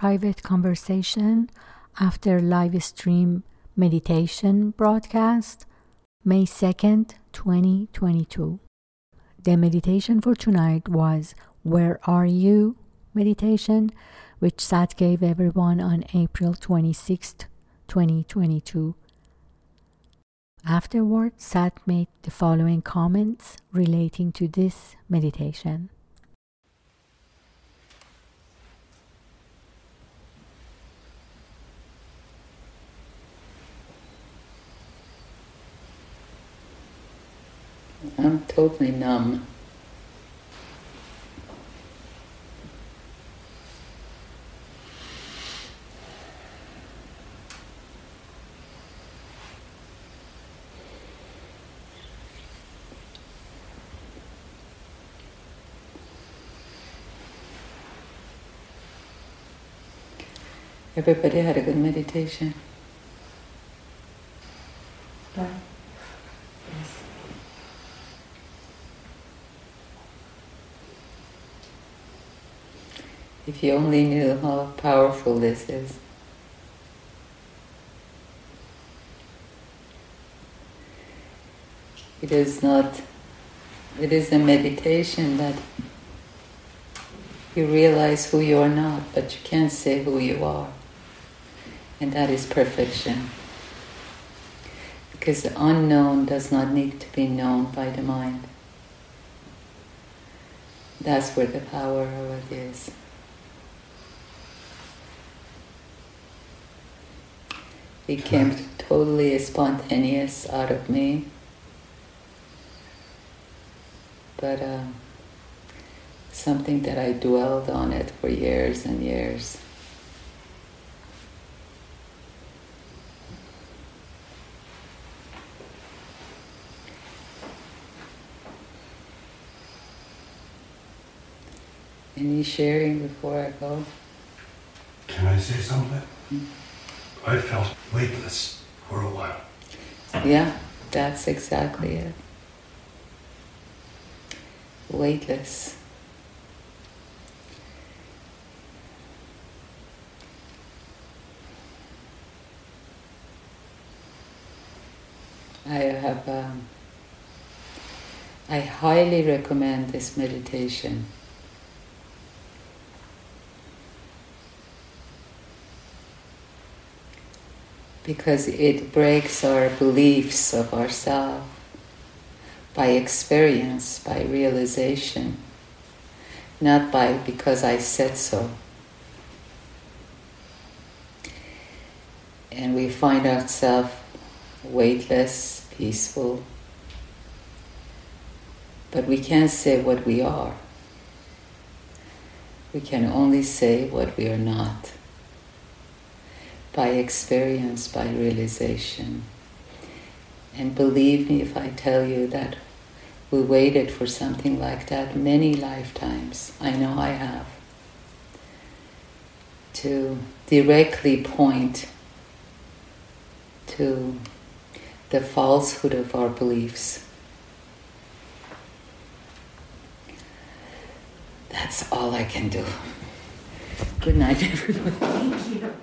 private conversation after live stream meditation broadcast, May 2nd, 2022. The meditation for tonight was Where Are You? Meditation, which Sat gave everyone on April 26th, 2022. Afterwards, Sat made the following comments relating to this meditation. I'm totally numb. Everybody had a good meditation. Bye. If you only knew how powerful this is. It is a meditation that you realize who you are not, but you can't say who you are. And that is perfection. Because the unknown does not need to be known by the mind. That's where the power of it is. It came totally spontaneous out of me. But something that I dwelled on it for years and years. Any sharing before I go? Can I say something? I felt weightless for a while. Yeah, that's exactly it. Weightless. I highly recommend this meditation. Because it breaks our beliefs of ourselves by experience, by realization, not by because I said so. And we find ourselves weightless, peaceful, but we can't say what we are. We can only say what we are not. By experience, by realization. And believe me if I tell you that we waited for something like that many lifetimes. I know I have. To directly point to the falsehood of our beliefs. That's all I can do. Good night, everybody. Thank you.